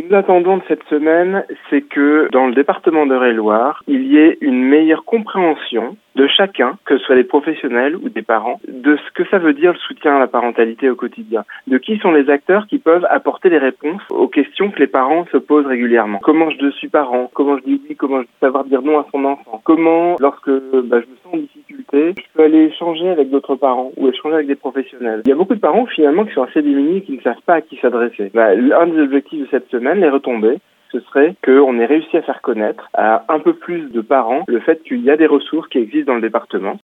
nous attendons de cette semaine, c'est que dans le département d'Eure-et-Loir, il y ait une meilleure compréhension de chacun, que ce soit des professionnels ou des parents, de ce que ça veut dire le soutien à la parentalité au quotidien. De qui sont les acteurs qui peuvent apporter les réponses aux questions que les parents se posent régulièrement. Comment je suis parent? Comment je dis oui? Comment je peux savoir dire non à son enfant? Comment, lorsque je me sens en difficulté, je peux aller échanger avec d'autres parents ou échanger avec des professionnels? Il y a beaucoup de parents finalement qui sont assez démunis et qui ne savent pas à qui s'adresser. Un des objectifs de cette semaine, les retombées, ce serait qu'on ait réussi à faire connaître à un peu plus de parents le fait qu'il y a des ressources qui existent dans le département